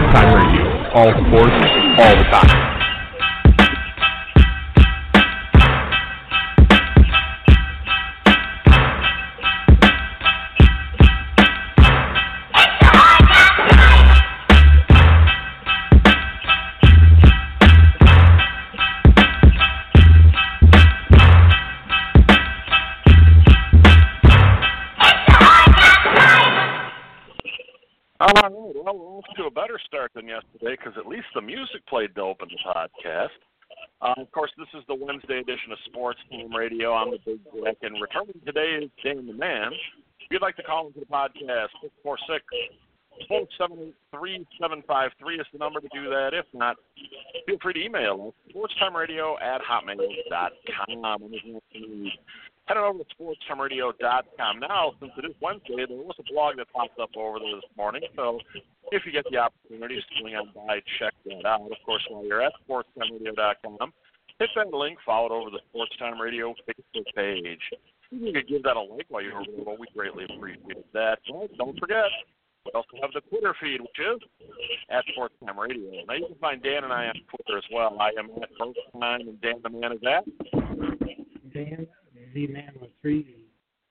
Time Radio. All sports, all the time. All right, well, we're off to a better start than yesterday because at least the music played to open the podcast. Of course, this is the Wednesday edition of Sports Time Radio. I'm the Big Jack, and returning today is Dan the Man. If you'd like to call into the podcast, 646-478-3753 is the number to do that. If not, feel free to email us, sportstimeradio@hotmail.com. Head on over to sportstimeradio.com. Now, since it is Wednesday, there was a blog that popped up over there this morning, so if you get the opportunity to swing on by, check that out. Of course, while you're at sportstimeradio.com, hit that link, follow it over the Sports Time Radio Facebook page. You could give that a like while you're over there. We greatly appreciate that. But don't forget, we also have the Twitter feed, which is at Sports Time Radio. Now, you can find Dan and I on Twitter as well. I am at Sports Time, and Dan the Man is at Dan the Man with 3 Z's.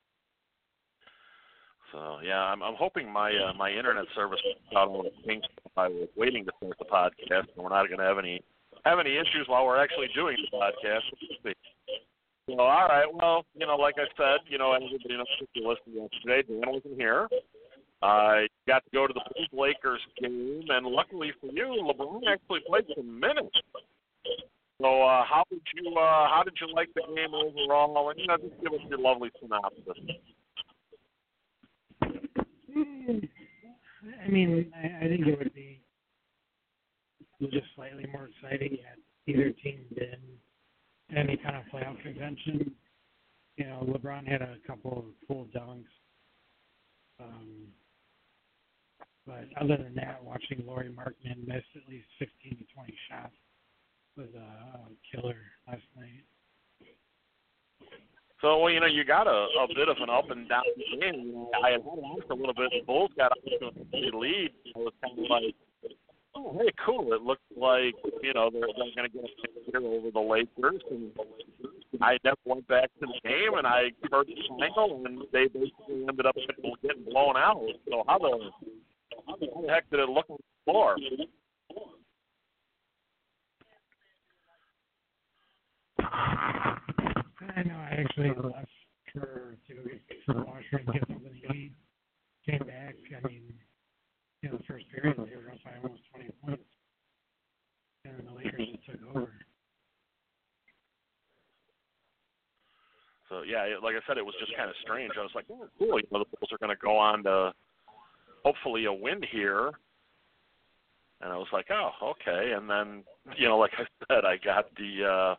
So yeah, I'm hoping my internet service out all the kinks I was waiting to start the podcast, and we're not going to have any issues while we're actually doing the podcast. So all right, well, like I said, everybody knows if you listened yesterday, Dan wasn't here. I got to go to the Bulls-Lakers game, and luckily for you, LeBron actually played some minutes. So how did you like the game overall? And just give us your lovely synopsis. I mean, I think it would be just slightly more exciting had either team been any kind of playoff contention. LeBron had a couple of cool dunks. But other than that, watching Lauri Markkanen miss at least 15 to 20 shots was a killer last night. So, well, you got a bit of an up and down game. I had on for a little bit. The Bulls got up to a lead. I was kind of like, oh, hey, cool. It looked like, they're going to get a here over the Lakers. And I never went back to the game, and I heard the final, and they basically ended up getting blown out. So how the heck did it look on the floor? I know. I actually left to go get the washer and get something to eat. Came back. I mean, the first period they were up by almost 20 points, and the Lakers just took over. So yeah, like I said, it was just kind of strange. I was like, oh, cool. The Bulls are going to go on to hopefully a win here. And I was like, oh, okay. And then, like I said, I got the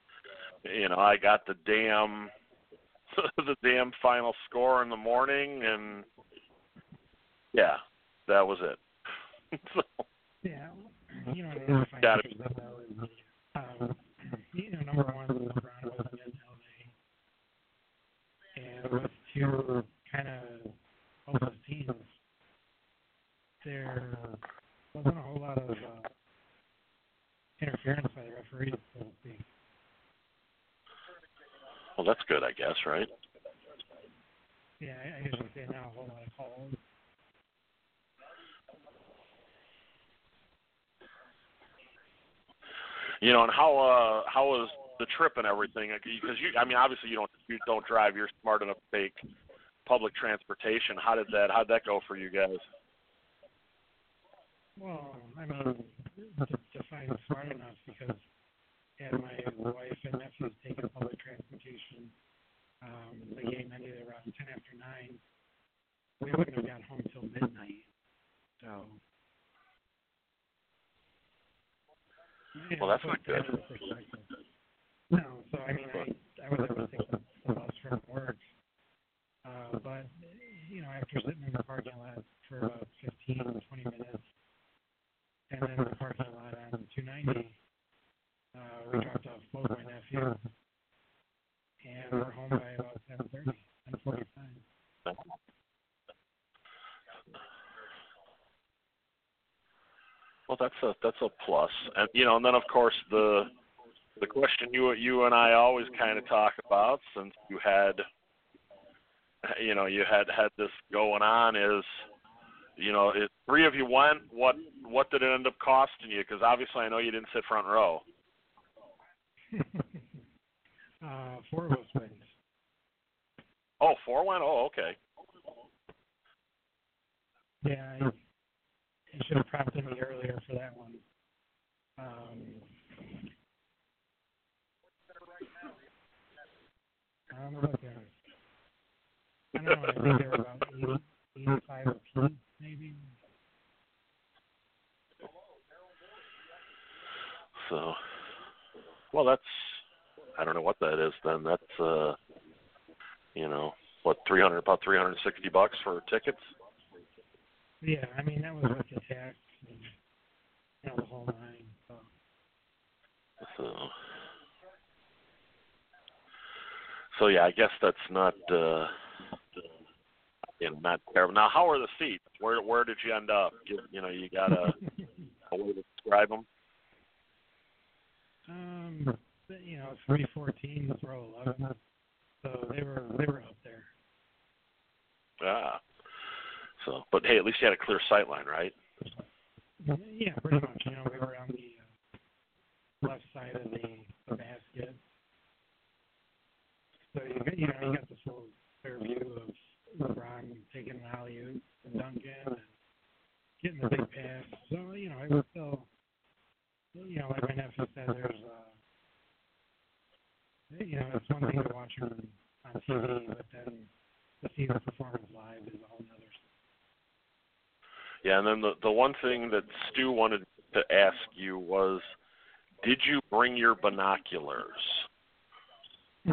damn final score in the morning, and yeah, that was it. So, yeah, got it. Number one, LeBron wasn't in LA, and with two kind of close teams, there wasn't a whole lot of interference by the referees, so to speak. Well, that's good, I guess, right? Yeah, I usually say not a whole lot of calls. And how was the trip and everything? Because obviously you don't drive. You're smart enough to take public transportation. How'd that go for you guys? Well, I mean, define smart enough because had my wife and nephews taken public transportation, the game ended around 10 after 9. We wouldn't have got home till midnight. So. Well, that's not good. No, so I mean, I was able to take the bus from work, but after sitting in the parking lot for about 15 or 20 minutes, and then the parking lot on 290, we dropped off both my nephews, and we're home by about 7:30, 7:45. Well, that's a plus, and and then of course the question you and I always kind of talk about, since you had this going on, is if three of you went, what did it end up costing you? Because obviously I know you didn't sit front row. 4 of us went. Oh, 4 went? Oh, okay. Yeah, you should have prompted me earlier for that one. I don't know about that. I don't know, I think they were about 85 a piece, maybe. So, well, that's, I don't know what that is then. That's, what, about $360 for tickets? Yeah, I mean, that was with the tax and, the whole nine. So yeah, I guess that's not, not terrible. Now, how are the seats? Where did you end up? You got a way to describe them? 314, row 11. So they were up there. Ah. So, but hey, at least you had a clear sight line, right? Yeah, pretty much. We were on the left side of the basket. So you got this little clear view of LeBron taking an alley-oop and dunking and getting the big pass. So, it was still, like my nephew said, there's it's one thing to watch him on TV, but then to see the performance live is a whole nother. Yeah, and then the one thing that Stu wanted to ask you was, did you bring your binoculars? I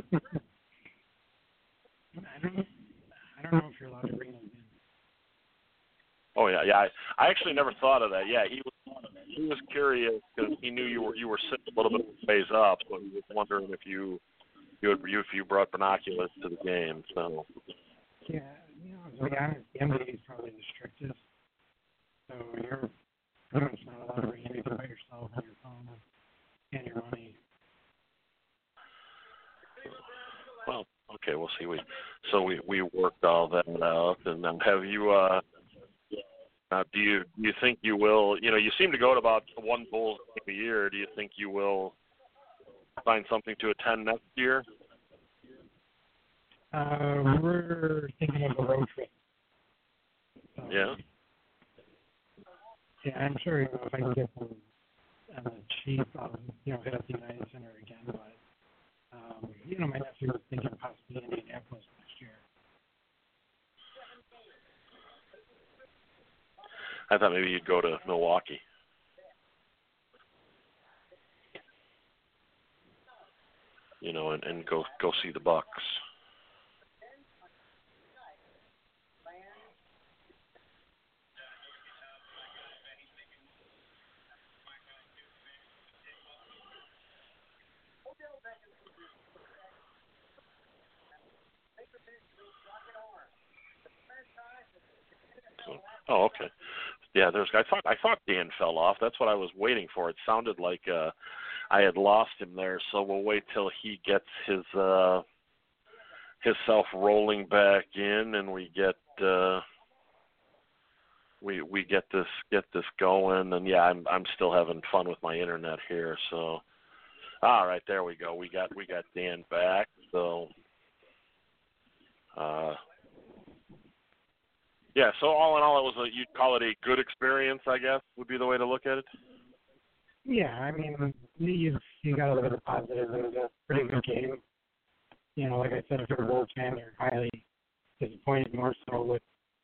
don't know if you're allowed to bring them in. Oh yeah. I actually never thought of that. Yeah, he was curious because he knew you were sitting a little bit ways up, so he was wondering if you brought binoculars to the game. So. Yeah, to be honest, the NBA is probably the strictest. So you're pretty much not allowed to bring anything by yourself on your phone and your money. Well, okay, we'll see. We worked all that out, and then have you? Do you think you will? You seem to go to about one Bulls game a year. Do you think you will find something to attend next year? We're thinking of a road trip. Yeah. Yeah, I'm sure if I can get them on the cheap, hit up the United Center again. But my nephew was thinking possibly Indianapolis next year. I thought maybe you'd go to Milwaukee. And go see the Bucks. Oh, okay. Yeah, I thought Dan fell off. That's what I was waiting for. It sounded like I had lost him there. So we'll wait till he gets himself rolling back in, and we get we get this going. And yeah, I'm still having fun with my internet here. So all right, there we go. We got Dan back. So. Yeah, so all in all, you'd call it a good experience, I guess, would be the way to look at it? Yeah, I mean, you got to look at the positive. It was a pretty good game. Like I said, if you're a Bulls fan, you're highly disappointed more so with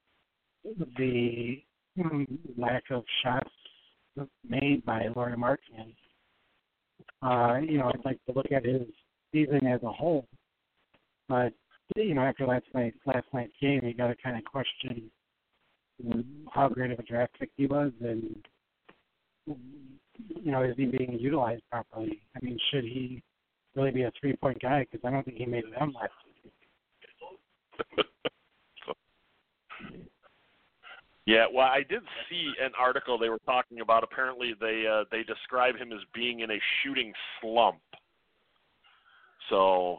the lack of shots made by Lauri Markkanen. I'd like to look at his season as a whole. But, after last night's game, you got to kind of question how great of a draft pick he was, and is he being utilized properly? I mean, should he really be a 3-point guy? Because I don't think he made it on last week. Yeah, well, I did see an article they were talking about. Apparently, they describe him as being in a shooting slump. So,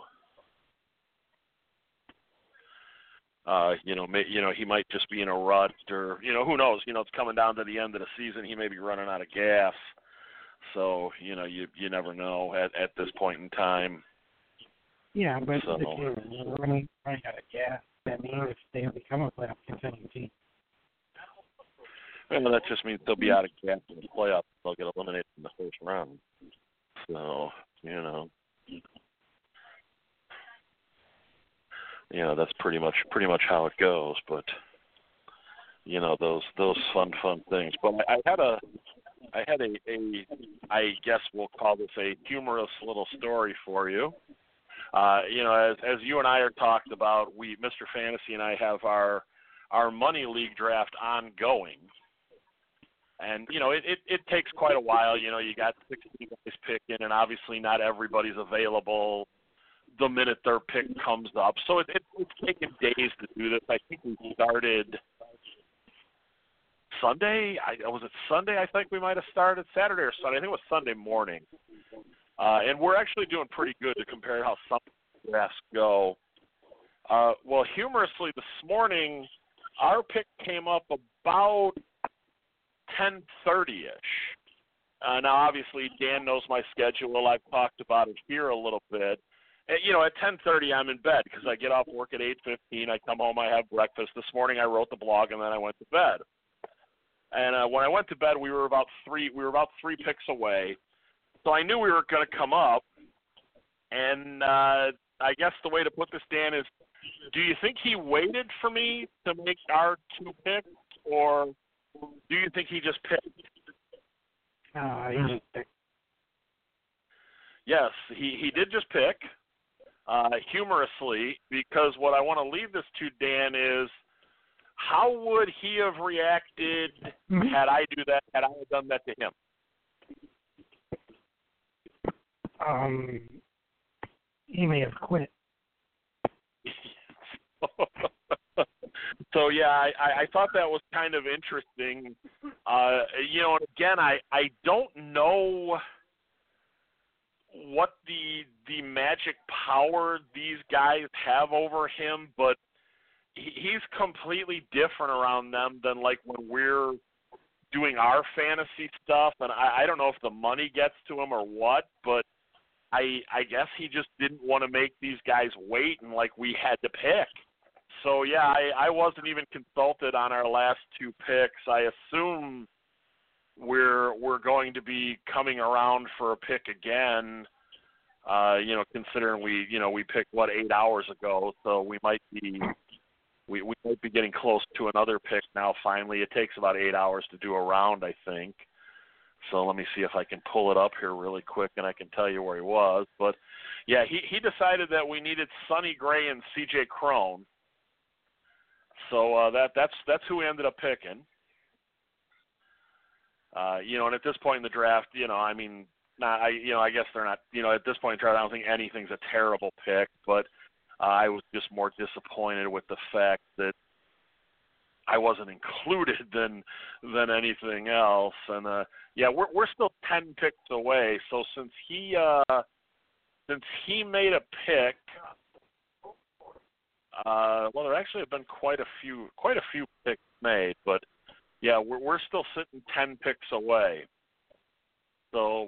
he might just be in a rut, or who knows? It's coming down to the end of the season. He may be running out of gas. So, you never know at this point in time. Yeah, but the team is running out of gas. That means they become a playoff contending team. Well, that just means they'll be out of gas in the playoffs. They'll get eliminated in the first round. So, that's pretty much how it goes. But those fun things. But I had a I guess we'll call this a humorous little story for you. As you and I are talked about, Mr. Fantasy and I have our money league draft ongoing. And, it takes quite a while. You got 16 guys picking, and obviously not everybody's available the minute their pick comes up. So it's taken days to do this. I think we started Sunday. Was it Sunday? I think we might have started Saturday or Sunday. I think it was Sunday morning. And we're actually doing pretty good to compare how some drafts go. Well, humorously, this morning, our pick came up about 10:30-ish. Now, obviously, Dan knows my schedule. I've talked about it here a little bit. And, at 10:30, I'm in bed because I get off work at 8:15. I come home, I have breakfast. This morning, I wrote the blog, and then I went to bed. And when I went to bed, we were about three picks away. So I knew we were going to come up. And I guess the way to put this, Dan, is do you think he waited for me to make our two picks, or do you think he just picked? He just picked. Yes, he did just pick, humorously, because what I want to leave this to, Dan, is how would he have reacted had I done that to him? He may have quit. So, yeah, I thought that was kind of interesting. And again, I don't know what the magic power these guys have over him, but he's completely different around them than like when we're doing our fantasy stuff. And I don't know if the money gets to him or what, but I guess he just didn't want to make these guys wait, and like we had to pick. So yeah, I wasn't even consulted on our last two picks. I assume we're going to be coming around for a pick again. Considering we picked 8 hours ago, so we might be getting close to another pick now. Finally, it takes about 8 hours to do a round, I think. So let me see if I can pull it up here really quick, and I can tell you where he was. But yeah, he decided that we needed Sonny Gray and C.J. Cron. So that's who we ended up picking. And at this point in the draft, I guess they're not. At this point in the draft, I don't think anything's a terrible pick, but I was just more disappointed with the fact that I wasn't included than anything else. And we're still 10 picks away. So since he made a pick, there actually have been quite a few picks made, but yeah, we're still sitting 10 picks away. So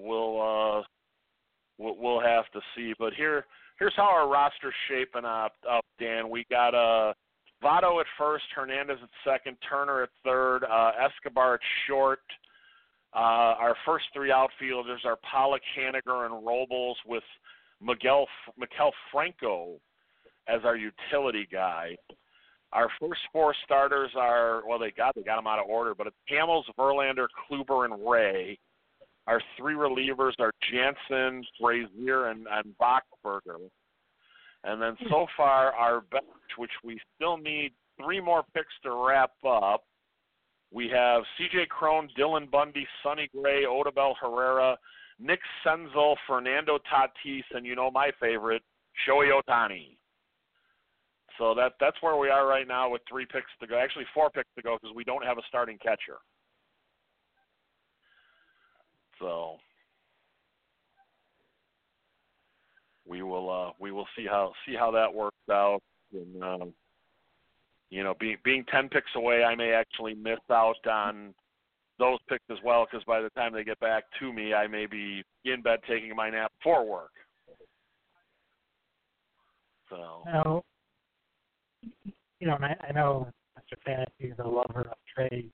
we'll have to see. But here's how our roster's shaping up, Dan. We got Votto at first, Hernandez at second, Turner at third, Escobar at short. Our first three outfielders are Pollock, Haniger, and Robles, with Miguel Franco as our utility guy. Our first four starters are, they got them out of order, but it's Hamels, Verlander, Kluber, and Ray. Our three relievers are Jansen, Brazier, and Boxberger. And then so far, our bench, which we still need 3 more picks to wrap up, we have C.J. Cron, Dylan Bundy, Sonny Gray, Odubel Herrera, Nick Senzel, Fernando Tatis, and my favorite, Shohei Ohtani. So that's where we are right now with 3 picks to go. Actually, 4 picks to go because we don't have a starting catcher. So we will see how that works out. And being 10 picks away, I may actually miss out on those picks as well, because by the time they get back to me, I may be in bed taking my nap before work. So. Now, and I know Mr. Fantasy is a lover of trades.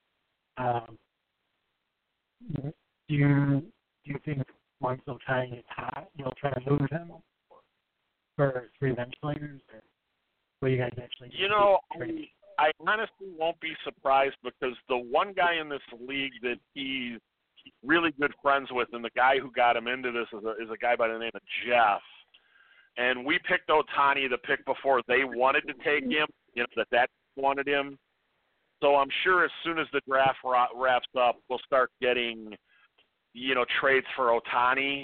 Do you think once Ohtani is hot, you'll try to move him for 3 bench players, or will you guys actually? I honestly won't be surprised, because the one guy in this league that he's really good friends with, and the guy who got him into this is a guy by the name of Jeff. And we picked Ohtani the pick before they wanted to take him, that wanted him. So I'm sure as soon as the draft wraps up, we'll start getting, trades for Ohtani.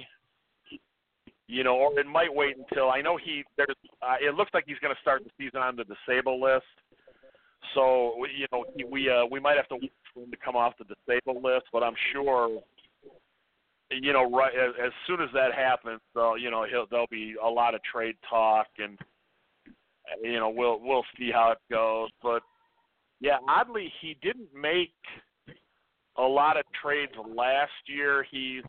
Or it might wait until, I know it looks like he's going to start the season on the disabled list. So, we might have to wait for him to come off the disabled list, but I'm sure, right as soon as that happens, there'll be a lot of trade talk, and we'll see how it goes. But yeah, oddly, he didn't make a lot of trades last year.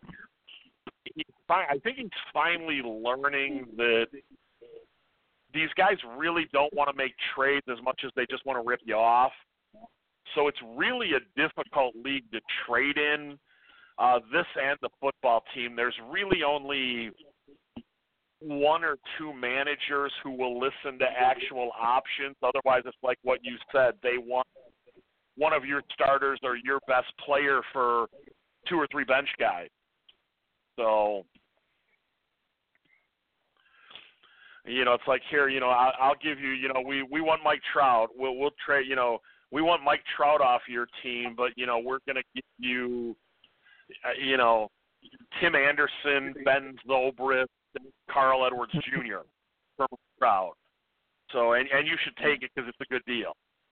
I think he's finally learning that these guys really don't want to make trades as much as they just want to rip you off. So it's really a difficult league to trade in. This and the football team, there's really only 1 or 2 managers who will listen to actual options. Otherwise, it's like what you said. They want one of your starters or your best player for 2 or 3 bench guys. So, it's like here, I'll give you, we want Mike Trout. We'll trade, we want Mike Trout off your team, but, we're going to give you, Tim Anderson, Ben Zobrist, Carl Edwards Jr. from Trout. So, and you should take it because it's a good deal.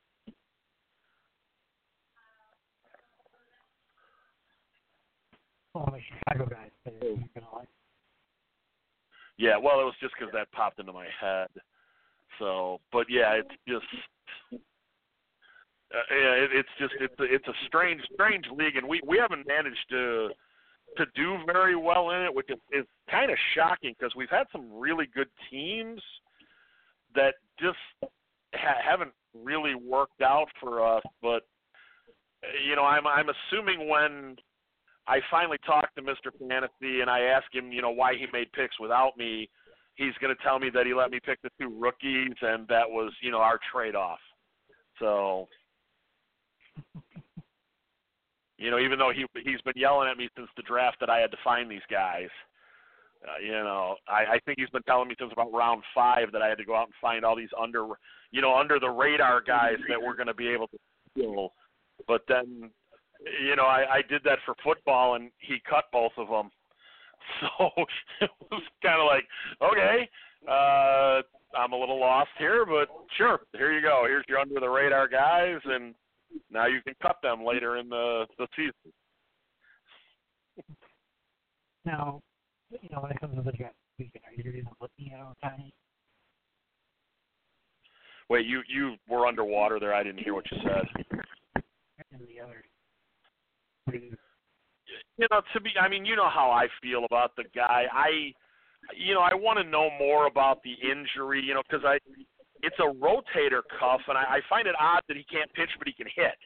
Well, the Chicago guys say you're gonna like. Yeah, well, it was just because that popped into my head. So, but yeah, it's just. It's a strange league, and we haven't managed to do very well in it, which is kind of shocking, because we've had some really good teams that just haven't really worked out for us. But I'm assuming when I finally talked to Mr. Fantasy and I asked him, why he made picks without me, he's going to tell me that he let me pick the 2 rookies, and that was our trade-off. So. Even though he's been yelling at me since the draft that I had to find these guys, I think he's been telling me since about round 5 that I had to go out and find all these under the radar guys that we're going to be able to steal. But then, I did that for football, and he cut both of them. So it was kind of like, okay, I'm a little lost here, but sure, here you go. Here's your under the radar guys, and now you can cut them later in the season. Now, when it comes to the draft weekend, are you even looking at Ohtani? Wait, you were underwater there. I didn't hear what you said. And the other. You know how I feel about the guy. I want to know more about the injury, because it's a rotator cuff, and I find it odd that he can't pitch, but he can hit.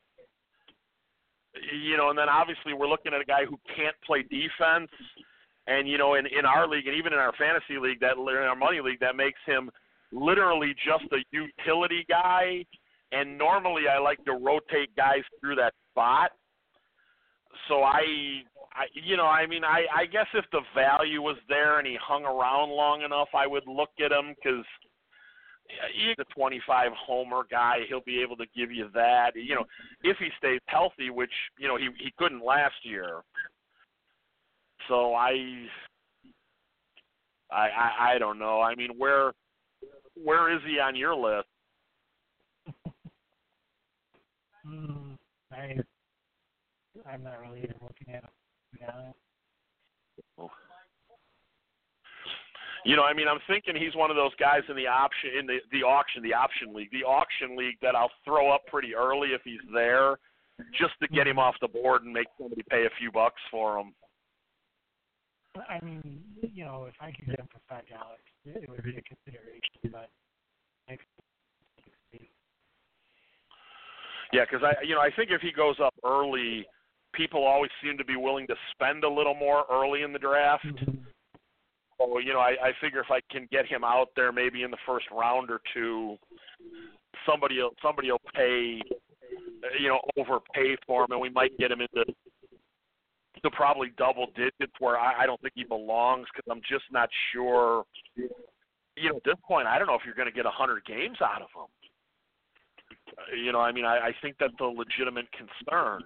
And then obviously we're looking at a guy who can't play defense, and, in our league and even in our fantasy league, in our money league, that makes him literally just a utility guy, and normally I like to rotate guys through that spot. So I guess if the value was there and he hung around long enough, I would look at him, because he's a 25 homer guy. He'll be able to give you that, if he stays healthy, which, he couldn't last year. So I don't know. where is he on your list? I'm not really even looking at him, to be honest. You know, I mean, I'm thinking he's one of those guys in the auction league that I'll throw up pretty early if he's there, just to get him off the board and make somebody pay a few bucks for him. I mean, you know, if I could get him for $5, it would be a consideration, but yeah, because I think if he goes up early, people always seem to be willing to spend a little more early in the draft. Mm-hmm. So, you know, I figure if I can get him out there maybe in the first round or two, somebody will pay, you know, overpay for him, and we might get him into probably double digits where I don't think he belongs, because I'm just not sure. You know, at this point, I don't know if you're going to get 100 games out of him. You know, I mean, I think that's a legitimate concern.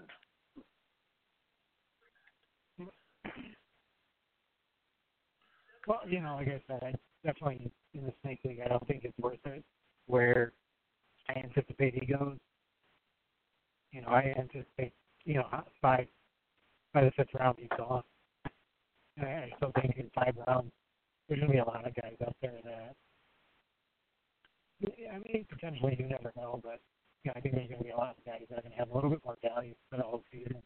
Well, you know, like I said, I definitely, in the Snake League, I don't think it's worth it where I anticipate he goes. You know, I anticipate, you know, by the fifth round he's gone. I still think in 5 rounds there's going to be a lot of guys out there that, I mean, potentially you never know, but you know, I think there's going to be a lot of guys that are going to have a little bit more value for the whole season.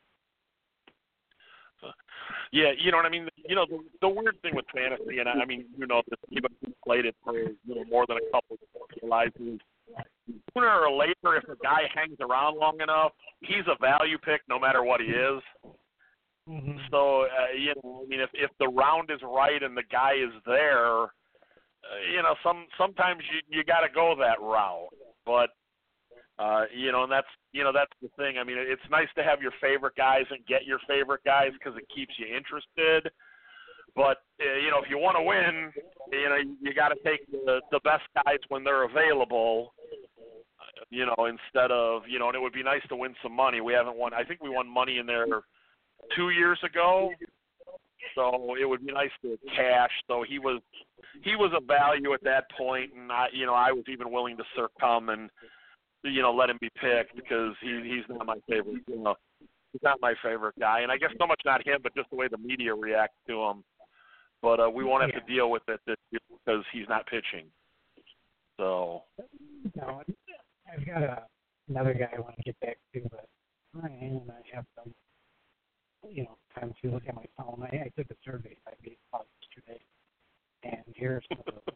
Yeah, you know what I mean? You know, the weird thing with fantasy, and I mean, you know, anybody who's played it for, you know, more than a couple of realizes sooner or later, if a guy hangs around long enough, he's a value pick no matter what he is. Mm-hmm. So, you know, I mean, if the round is right and the guy is there, you know, sometimes you got to go that route. But you know, and that's the thing. I mean, it's nice to have your favorite guys and get your favorite guys because it keeps you interested. But you know, if you want to win, you know, you got to take the best guys when they're available. You know, instead of, you know, and it would be nice to win some money. We haven't won. I think we won money in there 2 years ago. So it would be nice to cash. So he was a value at that point, and I was even willing to succumb and, you know, let him be picked because he's not my favorite. You know, he's not my favorite guy, and I guess so much not him, but just the way the media reacts to him. But we won't have to deal with it this year because he's not pitching. So. No, I've got another guy I want to get back to, but I have some, you know, time to look at my phone. I took a survey by baseball yesterday, and here are some of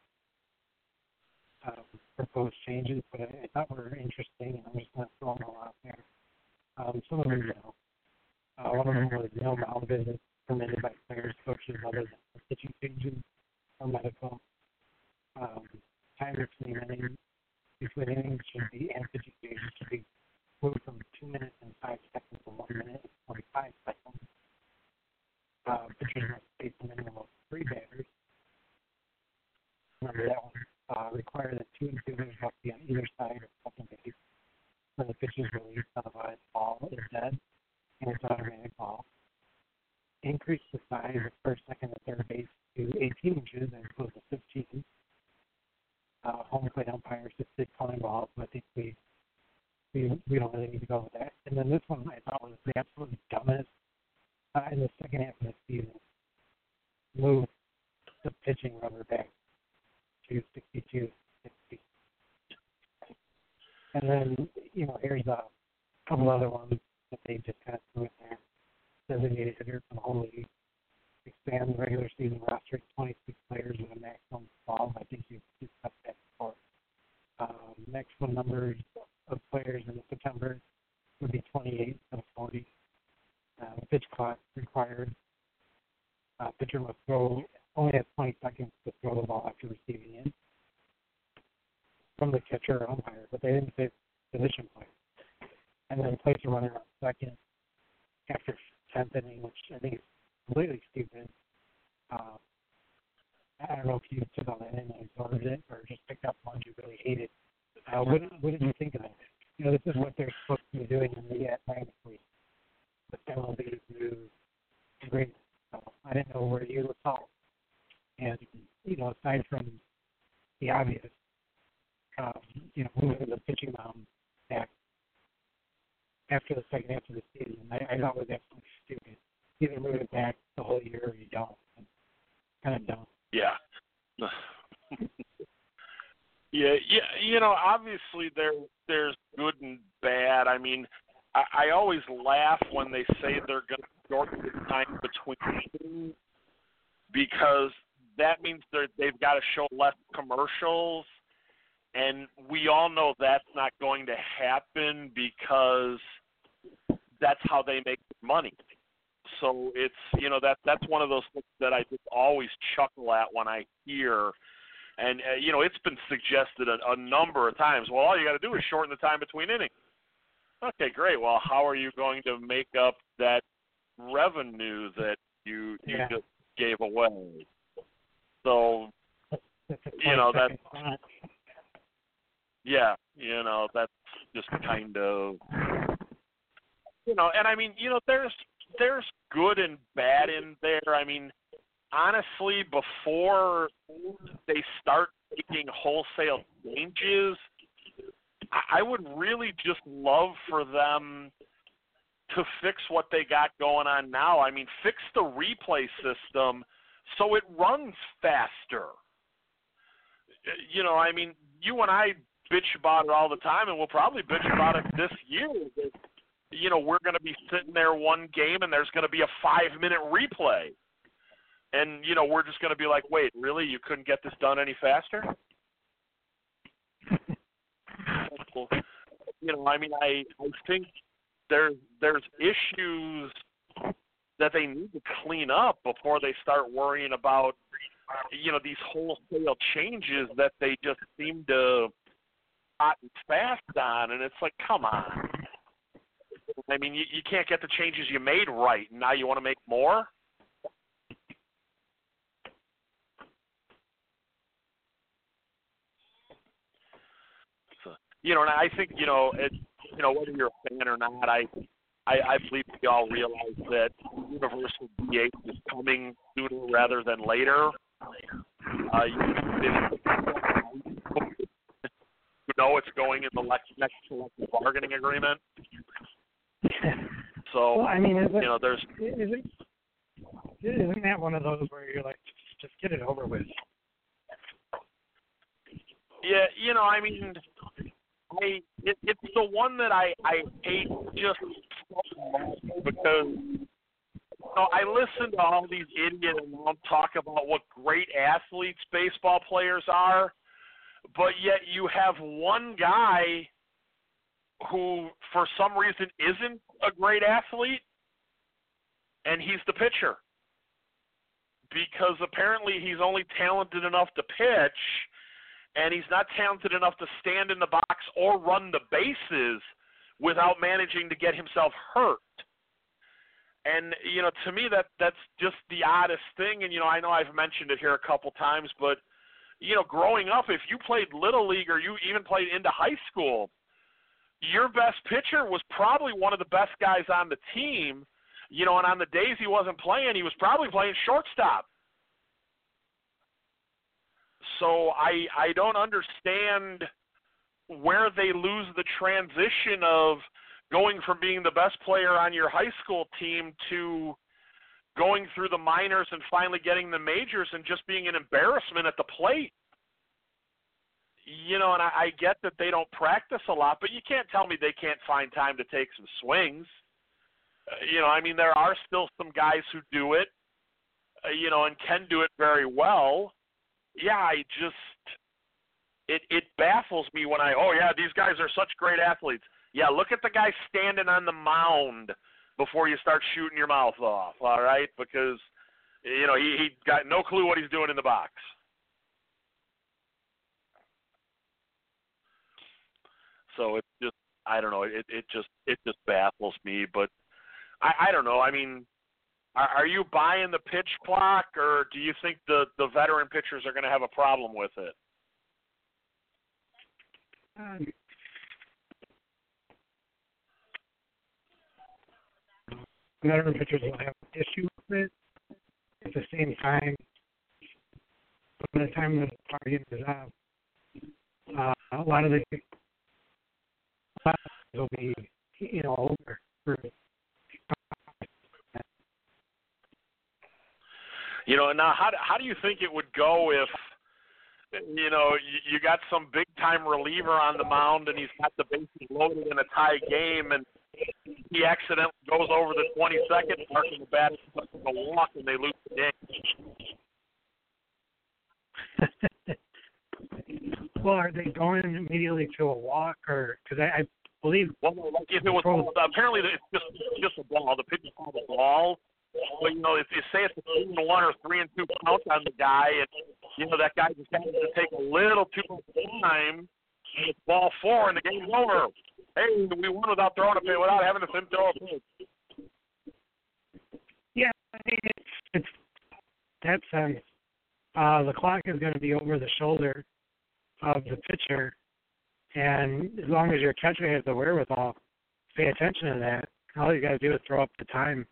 the proposed changes, but I thought were interesting, and I'm just going to throw them all out there. Some of them, you know, one of them was no mound visits permitted by players, coaches, other than pitching stages or medical. Time between innings should be, and pitching stages should be moved from 2 minutes and 5 seconds to 1 minute and 45 seconds. Pitchers must face a minimum of 3 batters. Remember that one. Require that 2 infielders must be on either side of second base when the pitch is released, otherwise ball is dead and it's an automatic ball. Increase the size of first, second, and third base to 18 inches as opposed to 15. Home plate umpires just did calling balls, but I think we don't really need to go with that. And then this one I thought was the absolute dumbest in the second half of the season. Move the pitching rubber back to 62, 60. And then, you know, here's a couple other ones that they just kind of threw in there. Designated hitter from the whole league. Expand the regular season roster to 26 players with a maximum of 12. I think you discussed that before. Maximum numbers of players in September would be 28 instead of 40. Pitch clock required. Pitcher must only have 20 seconds to throw the ball after receiving it from the catcher or umpire, but they didn't say position player. And then place a runner on second after 10th inning, which I think is completely stupid. I don't know if you took on that and absorbed it or just picked up one you really hated. What did you think of that? You know, this is what they're supposed to be doing in the Atlantic League. But MLB new agreement. So I didn't know where you were at. And, you know, aside from the obvious. Moving the pitching mound back after the second half of the season. I thought was absolutely stupid. Either move it back the whole year or you don't. Kind of dumb. Yeah. Yeah. Obviously there's good and bad. I mean, I always laugh when they say they're going to shorten the time between, because that means they've got to show less commercials, and we all know that's not going to happen because that's how they make money. So it's that's one of those things that I just always chuckle at when I hear. And, it's been suggested a number of times. Well, all you got to do is shorten the time between innings. Okay, great. Well, how are you going to make up that revenue that you just gave away? So, that's just kind of, and I mean, there's good and bad in there. I mean, honestly, before they start making wholesale changes, I would really just love for them to fix what they got going on now. I mean, fix the replay system so it runs faster. I mean, you and I bitch about it all the time, and we'll probably bitch about it this year. We're going to be sitting there one game, and there's going to be a 5-minute replay. And, we're just going to be like, wait, really? You couldn't get this done any faster? I mean, I think there's issues that they need to clean up before they start worrying about, these wholesale changes that they just seem to hot and fast on. And it's like, come on. I mean, you can't get the changes you made right, and now you want to make more? And I think, whether you're a fan or not, I believe we all realize that universal DH is coming sooner rather than later. It's going in the next collective bargaining agreement. So, well, I mean, there's... Isn't that one of those where you're like, just get it over with? Yeah, I mean... It's the one that I hate just so much because I listen to all these idiots talk about what great athletes baseball players are, but yet you have one guy who for some reason isn't a great athlete, and he's the pitcher. Because apparently he's only talented enough to pitch, and he's not talented enough to stand in the box or run the bases without managing to get himself hurt. And, to me, that's just the oddest thing. And, I know I've mentioned it here a couple times, but, growing up, if you played Little League or you even played into high school, your best pitcher was probably one of the best guys on the team, and on the days he wasn't playing, he was probably playing shortstop. So I don't understand where they lose the transition of going from being the best player on your high school team to going through the minors and finally getting the majors and just being an embarrassment at the plate. And I get that they don't practice a lot, but you can't tell me they can't find time to take some swings. I mean, there are still some guys who do it, and can do it very well. Yeah, it baffles me when these guys are such great athletes. Yeah, look at the guy standing on the mound before you start shooting your mouth off, all right? Because, he got no clue what he's doing in the box. So it's just, I don't know, it just baffles me. But I don't know, I mean, are you buying the pitch clock, or do you think the veteran pitchers are going to have a problem with it? Veteran pitchers will have an issue with it. At the same time, by the time the bargain is up, a lot of the will be, over for. Now how do you think it would go if, you got some big-time reliever on the mound and he's got the bases loaded in a tie game and he accidentally goes over the 20-second mark and the bat is a walk and they lose the game? Well, are they going immediately to a walk, or because I believe? Well, like if it was apparently it's just a ball. The pitcher called a ball. But if you say it's a 2-1 or 3-2 count on the guy, and that guy just happens to take a little too much time, and it's ball 4 and the game's over. Hey, we won without throwing a pitch, without having to throw a pitch. Yeah, I mean it's that sense. The clock is going to be over the shoulder of the pitcher, and as long as your catcher has the wherewithal, pay attention to that. All you got to do is throw up the time.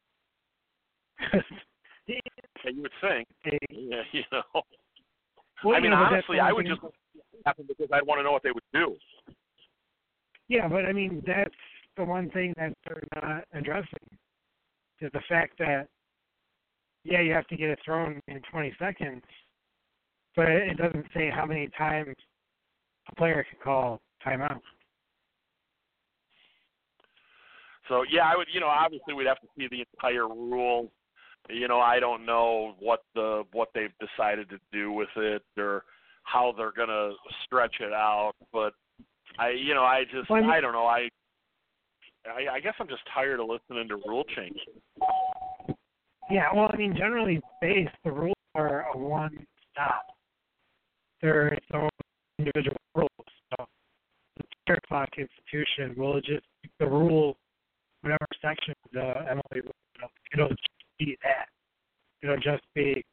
Yeah, you would think. Yeah, Well, I mean, honestly, I would just happen because I'd want to know what they would do. Yeah, but I mean, that's the one thing that they're not addressing. Is the fact that, you have to get it thrown in 20 seconds, but it doesn't say how many times a player can call timeout. So, yeah, I would, obviously we'd have to see the entire rule. I don't know what they've decided to do with it or how they're going to stretch it out, but I don't know. I guess I'm just tired of listening to rule changes. Yeah, well, I mean, generally based, the rules are a one-stop. They're its own individual rules. So the player clock institution will just the rule, whatever section of the MLB rules, it'll just be that. It'll just be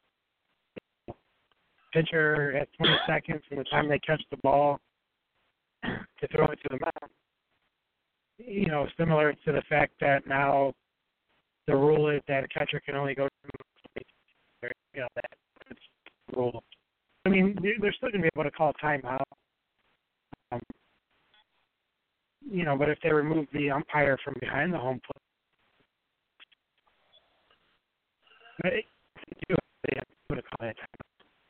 pitcher at 20 seconds from the time they catch the ball to throw it to the mound. Similar to the fact that now the rule is that a catcher can only go to that's the rule. I mean, they're still going to be able to call timeout. But if they remove the umpire from behind the home plate, they have to call that timeout.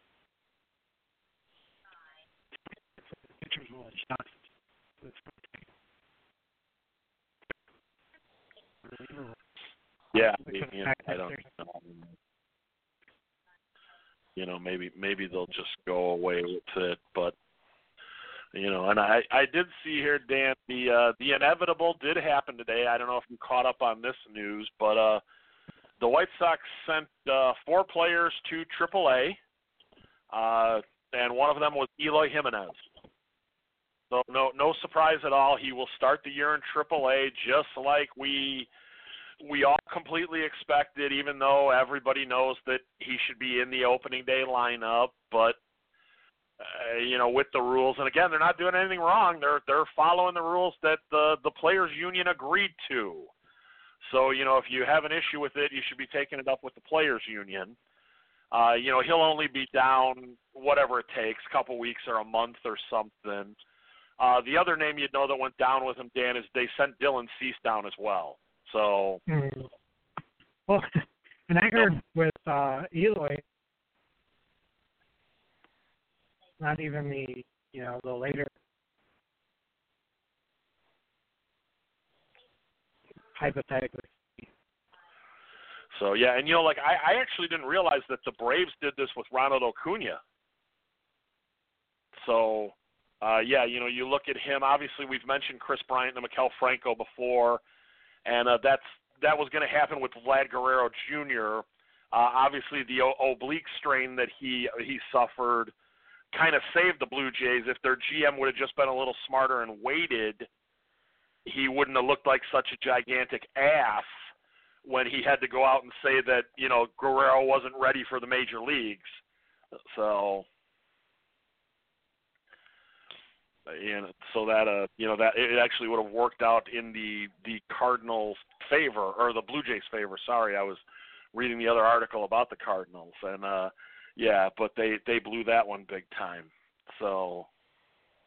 Pitchers will adjust. Yeah, I don't know. Maybe they'll just go away with it, but and I did see here, Dan, the inevitable did happen today. I don't know if you caught up on this news, but the White Sox sent 4 players to AAA, and one of them was Eloy Jimenez. So no surprise at all. He will start the year in AAA just like we all completely expected, even though everybody knows that he should be in the opening day lineup. But with the rules, and again, they're not doing anything wrong. They're following the rules that the players' union agreed to. So if you have an issue with it, you should be taking it up with the players' union. He'll only be down whatever it takes, a couple weeks or a month or something. The other name you'd know that went down with him, Dan, is they sent Dylan Cease down as well. So, well, and I heard with Eloy, not even the later hypothetically. So yeah, and I actually didn't realize that the Braves did this with Ronald Acuna. So, you look at him. Obviously, we've mentioned Chris Bryant and Maikel Franco before. And that was going to happen with Vlad Guerrero Jr. Obviously, the oblique strain that he suffered kind of saved the Blue Jays. If their GM would have just been a little smarter and waited, he wouldn't have looked like such a gigantic ass when he had to go out and say that, Guerrero wasn't ready for the major leagues. So... so that that it actually would have worked out in the Cardinals' favor, or the Blue Jays' favor. Sorry, I was reading the other article about the Cardinals, and but they blew that one big time. So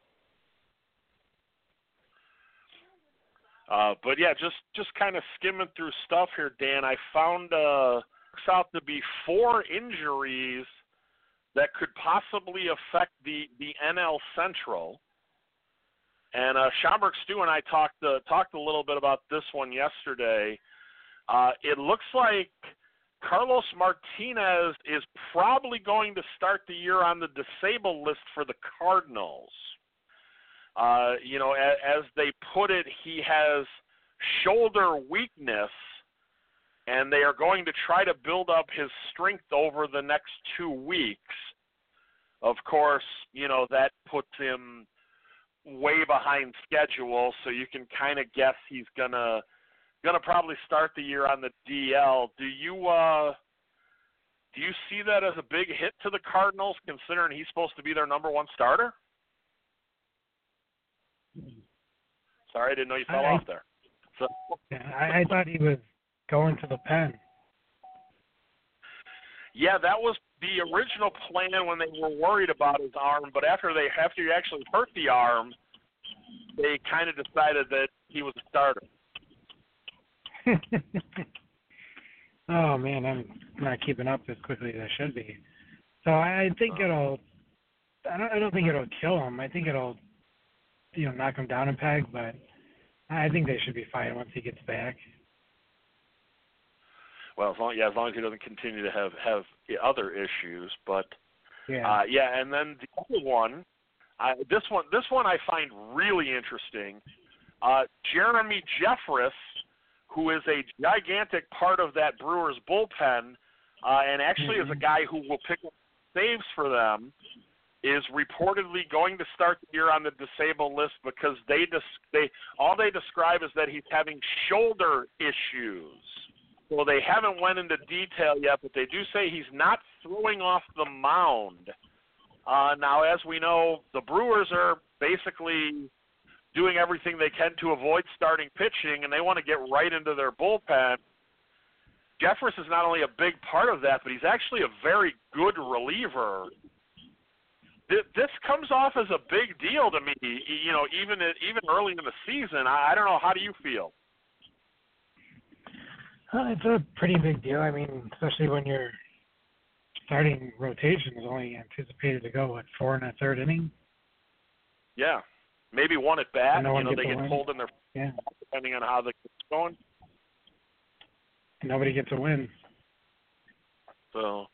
But yeah, just kind of skimming through stuff here, Dan. I found works out to be 4 injuries that could possibly affect the NL Central. And Schaumburg Stu and I talked a little bit about this one yesterday. It looks like Carlos Martinez is probably going to start the year on the disabled list for the Cardinals. As they put it, he has shoulder weakness, and they are going to try to build up his strength over the next 2 weeks. Of course, that puts him way behind schedule, so you can kind of guess he's gonna probably start the year on the DL. Do you see that as a big hit to the Cardinals, considering he's supposed to be their number 1 starter? Sorry, I didn't know you fell off there. So, I thought he was going to the pen. Yeah, that was the original plan when they were worried about his arm, but after he actually hurt the arm, they kind of decided that he was a starter. Oh man, I'm not keeping up as quickly as I should be. So I think I don't think it'll kill him. I think it'll, knock him down a peg, but I think they should be fine once he gets back. Well, as long as he doesn't continue to have other issues, but yeah. And then the other one, this one I find really interesting. Jeremy Jeffress, who is a gigantic part of that Brewers bullpen, and actually is a guy who will pick up saves for them, is reportedly going to start the year on the disabled list because all they describe is that he's having shoulder issues. Well, they haven't went into detail yet, but they do say he's not throwing off the mound. Now, as we know, the Brewers are basically doing everything they can to avoid starting pitching, and they want to get right into their bullpen. Jeffress is not only a big part of that, but he's actually a very good reliever. This comes off as a big deal to me, even early in the season. I don't know. How do you feel? It's a pretty big deal. I mean, especially when your starting rotation is only anticipated to go, 4 1/3 inning? Yeah. Maybe 1 at bat. They get win. pulled in their depending on how the game's going. And nobody gets a win. So,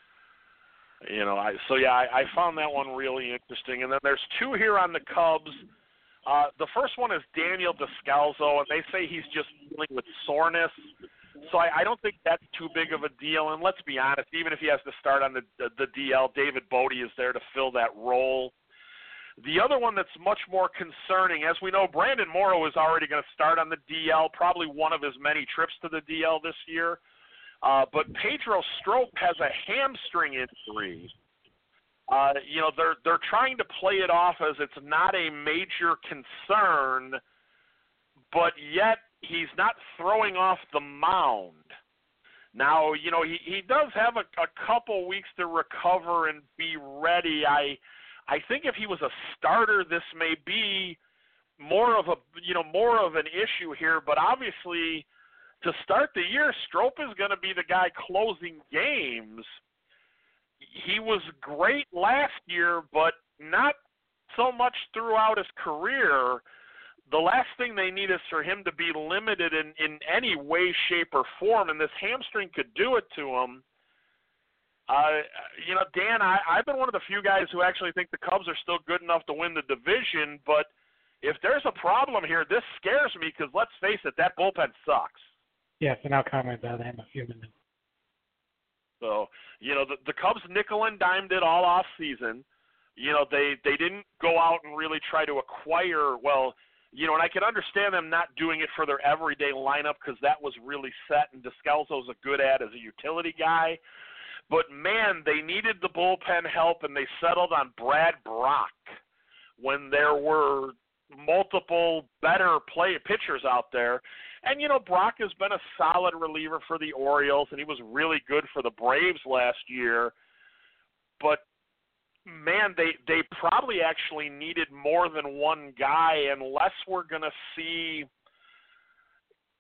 I found that one really interesting. And then there's 2 here on the Cubs. The first one is Daniel Descalso, and they say he's just dealing with soreness. So I don't think that's too big of a deal. And let's be honest, even if he has to start on the DL, David Bodie is there to fill that role. The other one that's much more concerning, as we know, Brandon Morrow is already going to start on the DL, probably one of his many trips to the DL this year. But Pedro Strop has a hamstring injury. They're trying to play it off as it's not a major concern, but yet he's not throwing off the mound. Now, he does have a couple weeks to recover and be ready. I think if he was a starter, this may be more of an issue here, but obviously to start the year, Strop is going to be the guy closing games. He was great last year, but not so much throughout his career. The last thing they need is for him to be limited in any way, shape, or form, and this hamstring could do it to him. Dan, I've been one of the few guys who actually think the Cubs are still good enough to win the division, but if there's a problem here, this scares me because, let's face it, that bullpen sucks. Yes, and I'll comment on that in a few minutes. So, the Cubs nickel and dimed it all off season. They didn't go out and really try to acquire, and I can understand them not doing it for their everyday lineup because that was really set, and Descalso's a good ad as a utility guy. But, man, they needed the bullpen help, and they settled on Brad Brock when there were multiple better pitchers out there. And, Brock has been a solid reliever for the Orioles, and he was really good for the Braves last year. But, man, they probably actually needed more than one guy unless we're going to see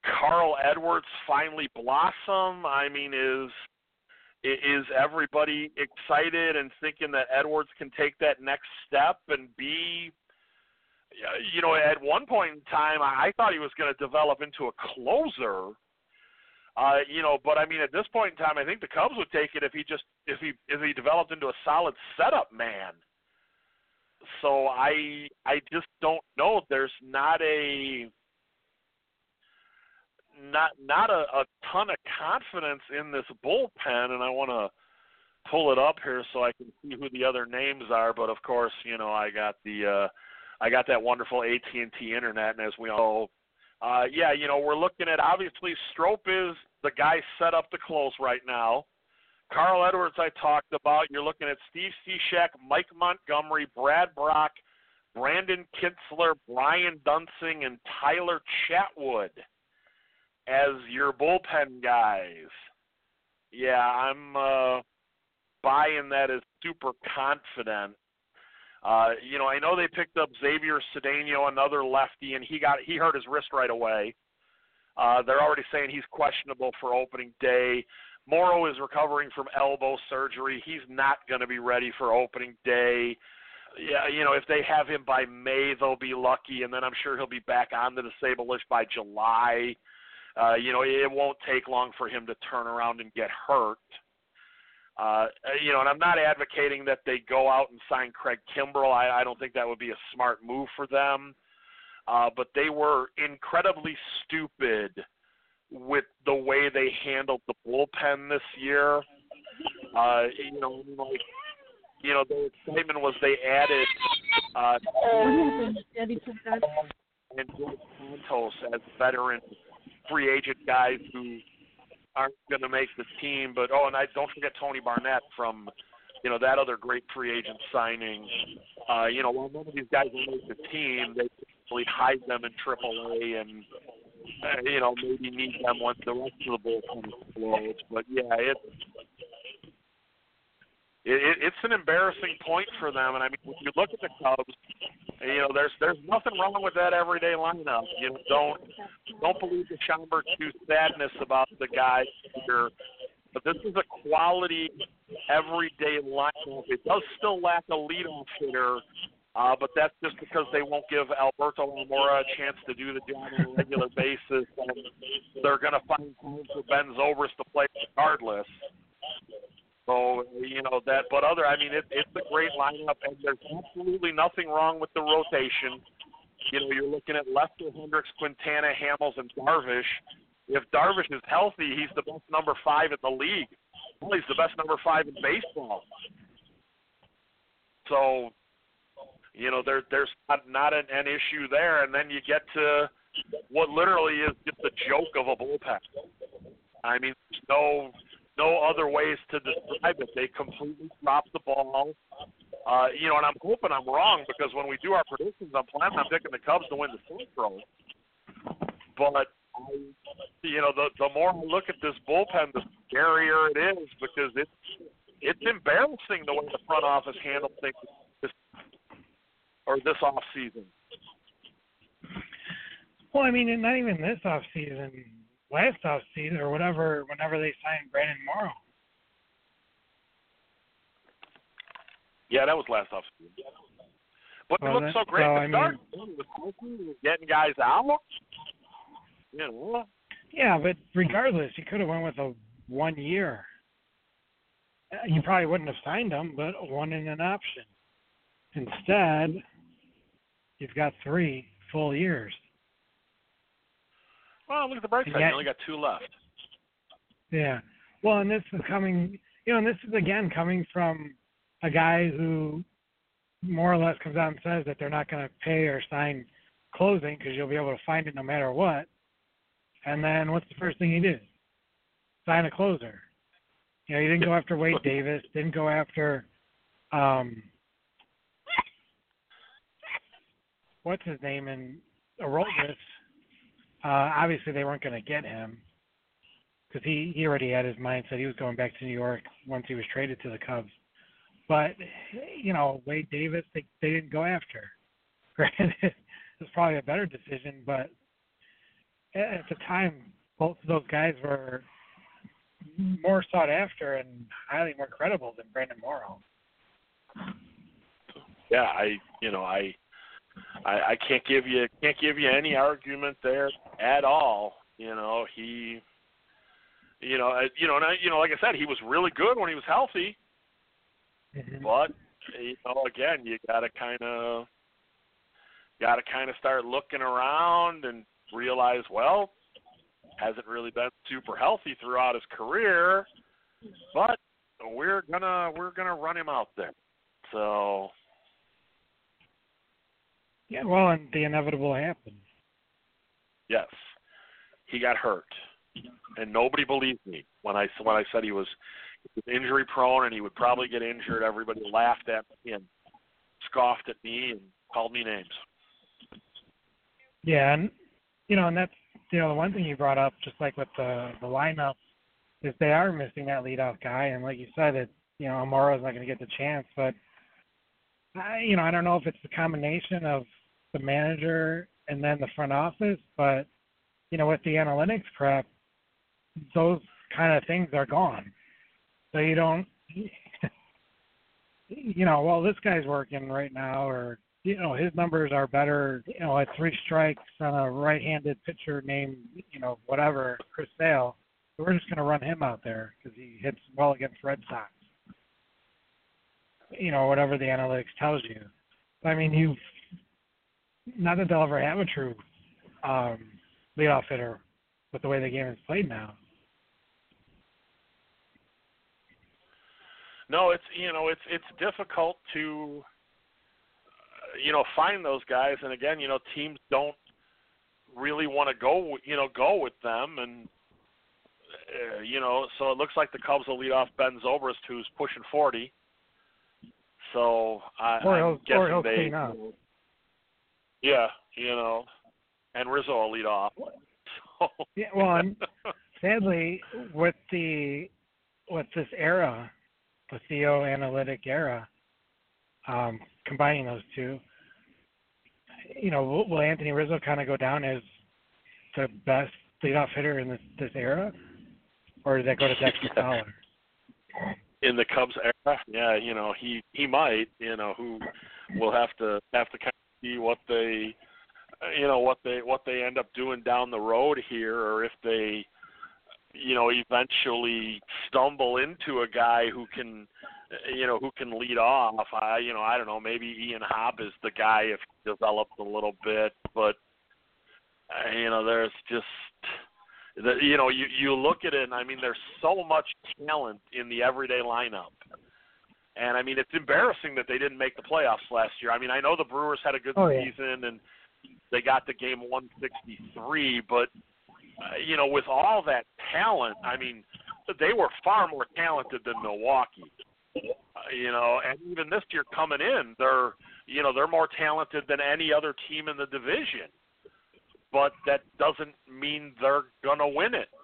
Carl Edwards finally blossom? I mean, is everybody excited and thinking that Edwards can take that next step and be, at one point in time, I thought he was going to develop into a closer. But I mean, at this point in time, I think the Cubs would take it if he developed into a solid setup man. So I just don't know. There's not a ton of confidence in this bullpen, and I want to pull it up here so I can see who the other names are. But of course, I got that wonderful AT&T internet, and as we all, we're looking at, obviously Strop is the guy set up to close right now. Carl Edwards I talked about. You're looking at Steve Cishek, Mike Montgomery, Brad Brock, Brandon Kintzler, Brian Dunsing, and Tyler Chatwood as your bullpen guys. Yeah, I'm buying that as super confident. I know they picked up Xavier Cedeno, another lefty, and he hurt his wrist right away. They're already saying he's questionable for opening day. Morrow is recovering from elbow surgery. He's not going to be ready for opening day. Yeah, if they have him by May, they'll be lucky, and then I'm sure he'll be back on the disabled list by July. It won't take long for him to turn around and get hurt. And I'm not advocating that they go out and sign Craig Kimbrell. I don't think that would be a smart move for them. But they were incredibly stupid with the way they handled the bullpen this year. The excitement was they added and George Santos as veteran free agent guys who aren't going to make the team. But don't forget Tony Barnett from that other great free agent signing. While none of these guys will make the team, they probably hide them in AAA and maybe need them once the rest of the bullpen explodes. But yeah, it's an embarrassing point for them. And I mean, when you look at the Cubs, there's nothing wrong with that everyday lineup. Don't believe the Schaumburg 2 sadness about the guys here. But this is a quality everyday lineup. It does still lack a leadoff hitter, but that's just because they won't give Alberto Almora a chance to do the job on a regular basis. And they're going to find time for Ben Zobrist to play regardless. So, that. But it's a great lineup, and there's absolutely nothing wrong with the rotation. You're looking at Lester, Hendricks, Quintana, Hamels, and Darvish. If Darvish is healthy, he's the best number 5 in the league. Well, he's the best number 5 in baseball. So, there's not an issue there. And then you get to what literally is just a joke of a bullpen. I mean, there's no other ways to describe it. They completely dropped the ball. And I'm hoping I'm wrong, because when we do our predictions, I'm planning on picking the Cubs to win the Central. But the more I look at this bullpen, the scarier it is, because it's embarrassing the way the front office handled things this off season. Well, I mean, not even this off season. Last off season or whatever, whenever they signed Brandon Morrow. Yeah, that was last off season. But it looked so great to start. Getting guys out. Yeah, but regardless, you could have went with a 1 year. You probably wouldn't have signed him, but one in an option. Instead, you've got 3 full years. Well, look at the bright side. You only got 2 left. Yeah. Well, and this is coming, and this is, again, coming from a guy who more or less comes out and says that they're not going to pay or sign closing because you'll be able to find it no matter what. And then what's the first thing he did? Sign a closer. He didn't go after Wade Davis, didn't go after what's his name in Aroldis. Obviously, they weren't going to get him because he already had his mind set he was going back to New York once he was traded to the Cubs. But, Wade Davis, they didn't go after. Granted, it's probably a better decision, but at the time, both of those guys were more sought after and highly more credible than Brandon Morrow. Yeah, I can't give you any argument there at all. He, like I said, he was really good when he was healthy. Mm-hmm. But again, you gotta kind of start looking around and realize, well, hasn't really been super healthy throughout his career, but we're gonna run him out there. So yeah, well, and the inevitable happened. yes, he got hurt, and nobody believed me when I said he was injury prone and he would probably get injured. Everybody laughed at me and scoffed at me and called me names. Yeah, and and that's the one thing you brought up, just like with the lineup, is they are missing that leadoff guy, and like you said, Amoro's not going to get the chance, but I don't know if it's the combination of the manager and then the front office, but with the analytics prep, those kind of things are gone. So you don't, well, this guy's working right now, or his numbers are better, at 3 strikes on a right-handed pitcher named, whatever, Chris Sale. So we're just going to run him out there because he hits well against Red Sox. Whatever the analytics tells you. But, I mean, not that they'll ever have a true leadoff hitter with the way the game is played now. No, it's difficult to find those guys, and again, teams don't really want to go with them, and so it looks like the Cubs will lead off Ben Zobrist, who's pushing 40. So I'm guessing they, yeah, and Rizzo will lead off. So. Yeah, well, and sadly, with this era, the Theo analytic era, combining those two, will Anthony Rizzo kind of go down as the best leadoff hitter in this era, or does that go to Dexter Fowler? In the Cubs era, yeah, he might, who will have to kind of see what they, what they end up doing down the road here, or if they, eventually stumble into a guy who can lead off. I don't know, maybe Ian Happ is the guy if he develops a little bit, but there's just. You look at it, and I mean, there's so much talent in the everyday lineup. And, I mean, it's embarrassing that they didn't make the playoffs last year. I mean, I know the Brewers had a good season, and they got to game 163, but, with all that talent, I mean, they were far more talented than Milwaukee. And even this year coming in, they're more talented than any other team in the division. But that doesn't mean they're going to win it.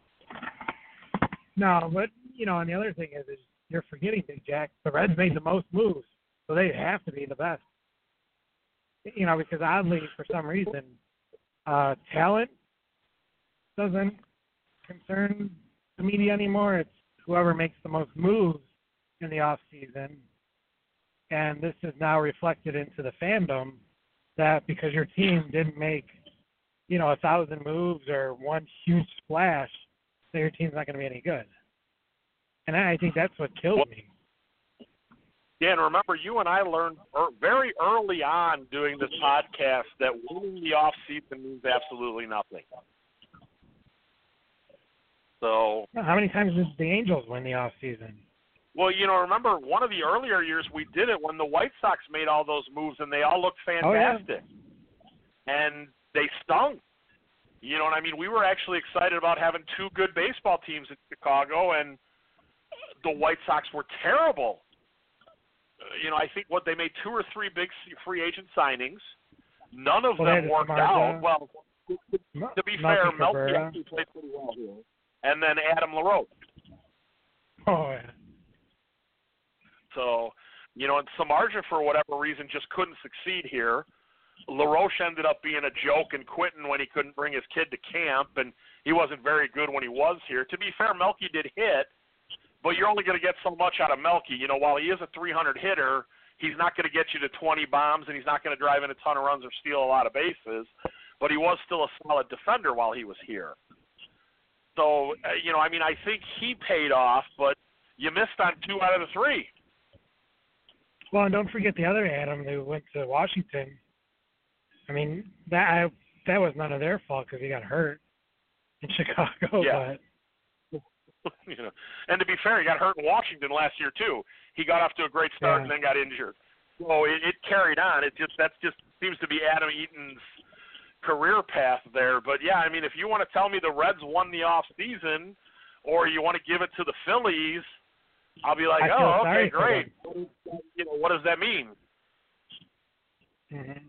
No, but, and the other thing is you're forgetting, Big Jack, the Reds made the most moves, so they have to be the best. Because oddly, for some reason, talent doesn't concern the media anymore. It's whoever makes the most moves in the off season. And this is now reflected into the fandom that because your team didn't make 1,000 moves or one huge splash, so your team's not going to be any good. And I think that's what killed me. Yeah, and remember, you and I learned very early on doing this podcast that winning the off-season means absolutely nothing. So, how many times did the Angels win the off-season? Well, remember one of the earlier years we did it when the White Sox made all those moves and they all looked fantastic. Oh, yeah. And they stung. You know what I mean? We were actually excited about having 2 good baseball teams in Chicago, and the White Sox were terrible. I think they made 2 or 3 big free agent signings. None of them worked out. Well, to be fair, Melky actually played pretty well here. And then Adam LaRoche. Oh, yeah. So, and Samardzija, for whatever reason, just couldn't succeed here. LaRoche ended up being a joke and quitting when he couldn't bring his kid to camp, and he wasn't very good when he was here. To be fair, Melky did hit, but you're only going to get so much out of Melky. You know, while he is a 300 hitter, he's not going to get you to 20 bombs, and he's not going to drive in a ton of runs or steal a lot of bases, but he was still a solid defender while he was here. So, you know, I mean, I think he paid off, but you missed on 2 out of the 3. Well, and don't forget the other Adam who went to Washington. I mean, that was none of their fault because he got hurt in Chicago. Yeah. But you know, and to be fair, he got hurt in Washington last year too. He got off to a great start and then got injured. So it carried on. That just seems to be Adam Eaton's career path there. But yeah, I mean, if you want to tell me the Reds won the off season, or you want to give it to the Phillies, I'll be like, oh, okay, great. You know, what does that mean? Mm-hmm.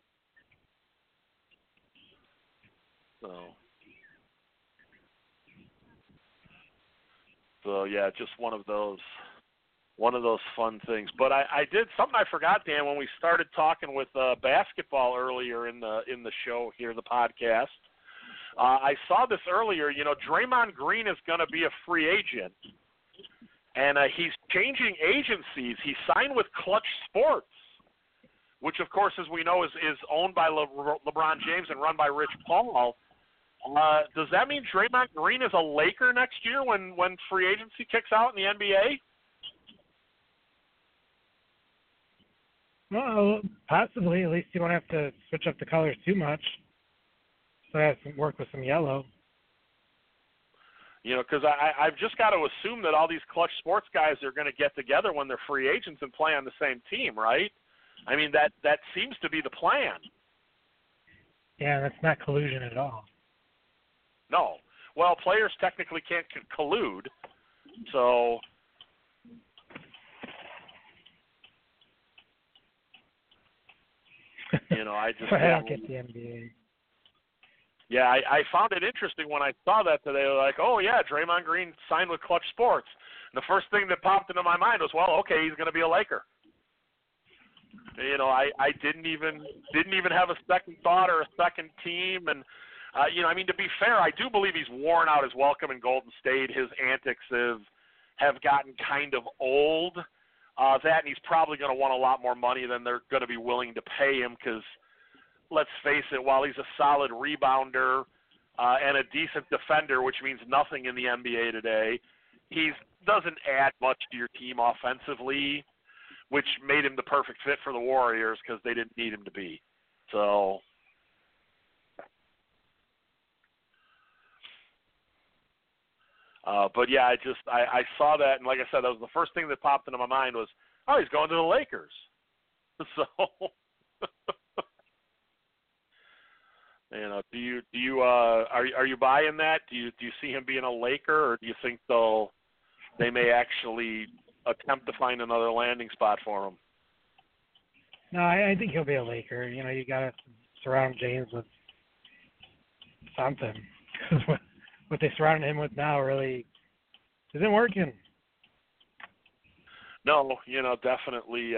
So yeah, just one of those fun things. But I did something I forgot, Dan, when we started talking with basketball earlier in the show here, the podcast. I saw this earlier. You know, Draymond Green is going to be a free agent, and he's changing agencies. He signed with Clutch Sports, which of course, as we know, is owned by LeBron James and run by Rich Paul. Does that mean Draymond Green is a Laker next year when free agency kicks out in the NBA? Well, possibly. At least you won't have to switch up the colors too much. So I have to work with some yellow. You know, because I've just got to assume that all these Clutch Sports guys are going to get together when they're free agents and play on the same team, right? I mean, that seems to be the plan. Yeah, that's not collusion at all. No. Well, players technically can't collude, so you know, I just I don't get the NBA. Yeah, I found it interesting when I saw that today. Like, oh yeah, Draymond Green signed with Clutch Sports. And the first thing that popped into my mind was, well, okay, he's going to be a Laker. You know, I didn't even have a second thought or a second team. And you know, I mean, to be fair, I do believe he's worn out his welcome in Golden State. His antics have gotten kind of old. And he's probably going to want a lot more money than they're going to be willing to pay him because, let's face it, while he's a solid rebounder and a decent defender, which means nothing in the NBA today, he doesn't add much to your team offensively, which made him the perfect fit for the Warriors because they didn't need him to be. So, but yeah, I saw that, and like I said, that was the first thing that popped into my mind was, oh, he's going to the Lakers. So, you know, are you buying that? Do you see him being a Laker, or do you think they may actually attempt to find another landing spot for him? No, I think he'll be a Laker. You know, you got to surround James with something because what they surrounded him with now really isn't working. No, you know, definitely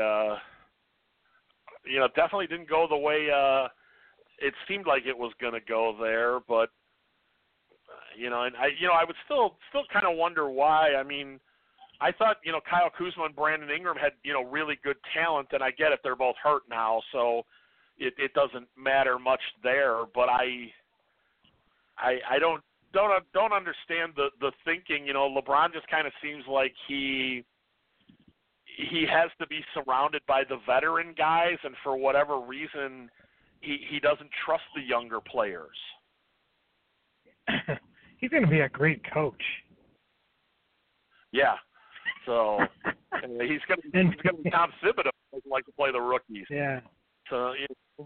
didn't go the way it seemed like it was going to go there. But you know, and I would still kind of wonder why. I mean, I thought, you know, Kyle Kuzma and Brandon Ingram had, you know, really good talent, and I get it, they're both hurt now, so it doesn't matter much there. But I don't understand the thinking. You know, LeBron just kind of seems like he has to be surrounded by the veteran guys, and for whatever reason, he doesn't trust the younger players. He's going to be a great coach. Yeah. So he's going to be Tom Thibodeau, who doesn't like to play the rookies. Yeah. So you know.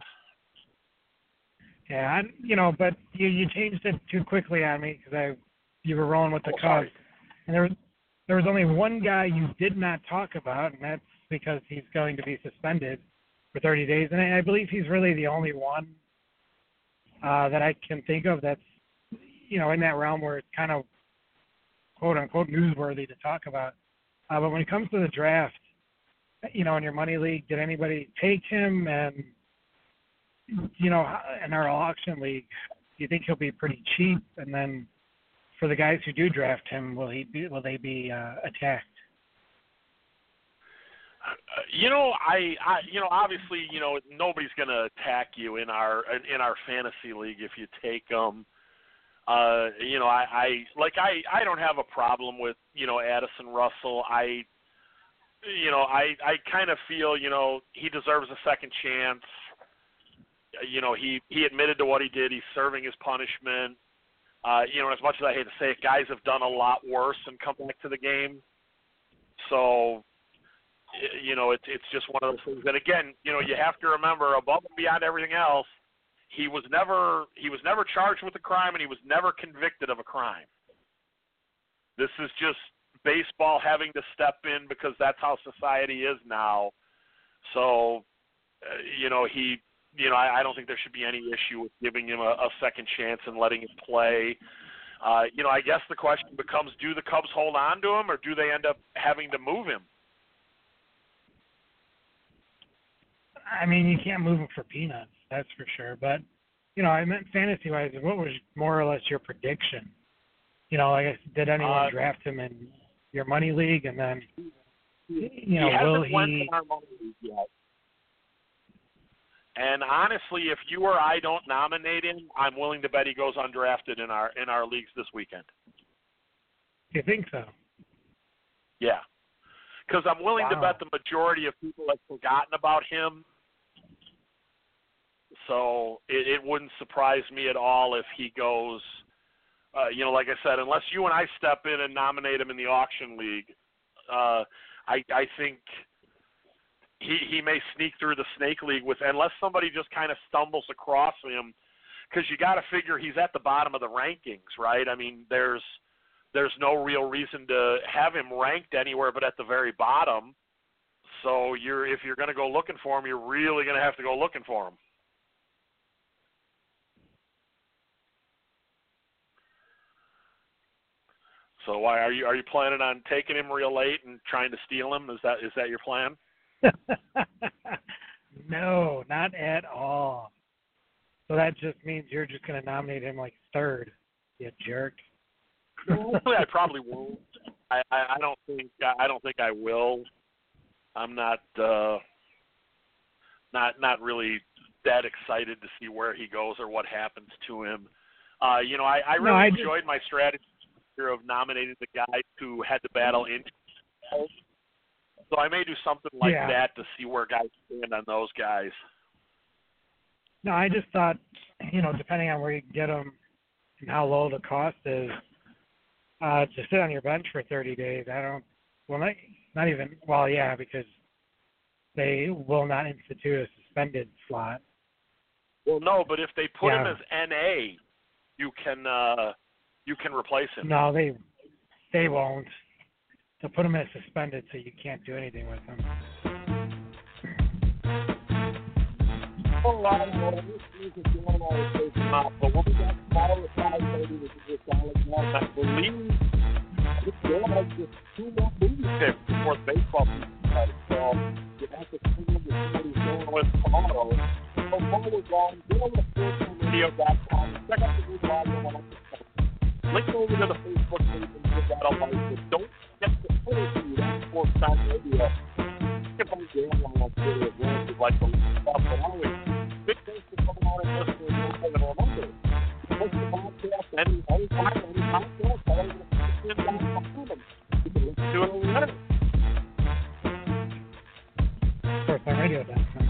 Yeah, you know, but you changed it too quickly on me because you were rolling with the Cubs, sorry. and there was only one guy you did not talk about, and that's because he's going to be suspended for 30 days, and I believe he's really the only one that I can think of that's, you know, in that realm where it's kind of quote unquote newsworthy to talk about. But when it comes to the draft, you know, in your money league, did anybody take him? And in our auction league, do you think he'll be pretty cheap? And then for the guys who do draft him, will they be attacked? Obviously, nobody's going to attack you in our fantasy league if you take them. I don't have a problem with, Addison Russell. I kind of feel, he deserves a second chance. He admitted to what he did. He's serving his punishment. As much as I hate to say it, guys have done a lot worse and come back to the game. So, it's just one of those things. And again, you have to remember, above and beyond everything else, he was never charged with a crime, and he was never convicted of a crime. This is just baseball having to step in because that's how society is now. So, I don't think there should be any issue with giving him a second chance and letting him play. I guess the question becomes, do the Cubs hold on to him, or do they end up having to move him? I mean, you can't move him for peanuts, that's for sure. But, I meant fantasy-wise, what was more or less your prediction? Did anyone draft him in your money league? And then, will he? Went in our money league yet. And honestly, if you or I don't nominate him, I'm willing to bet he goes undrafted in our leagues this weekend. You think so? Yeah, because I'm willing to bet the majority of people have forgotten about him. So it wouldn't surprise me at all if he goes. Like I said, unless you and I step in and nominate him in the auction league, I think he may sneak through the Snake League unless somebody just kind of stumbles across him, because you got to figure he's at the bottom of the rankings, right? I mean, there's no real reason to have him ranked anywhere but at the very bottom. So if you're going to go looking for him, you're really going to have to go looking for him. So why are you planning on taking him real late and trying to steal him? Is that your plan? No, not at all. So that just means you're just going to nominate him like third, you jerk. I probably won't. I don't think I will. I'm not really that excited to see where he goes or what happens to him. I really enjoyed my strategy of nominating the guys who had to battle injuries. So I may do something like that to see where guys stand on those guys. No, I just thought, depending on where you can get them and how low the cost is, to sit on your bench for 30 days, because they will not institute a suspended slot. Well, no, but if they put him as NA, you can replace him. No, they won't. They'll put him as suspended so you can't do anything with him. But when we got smaller size, maybe we could just I believe there's just 2 more movie picks before the baseball season starts. So you have to see what he's doing with tomorrow. So before we're going, go over to sportsradio.com. Check out the new blog on link over to the Facebook page and give that a like. But don't forget to follow me on Sports Time Radio. Skip on the online on Twitter as well if you'd like to look stuff. But always, big thanks for coming on and listening. And remember, you post the podcast anytime, any podcast, all over the podcast. You can listen to it on the internet. SportsTimeRadio.com.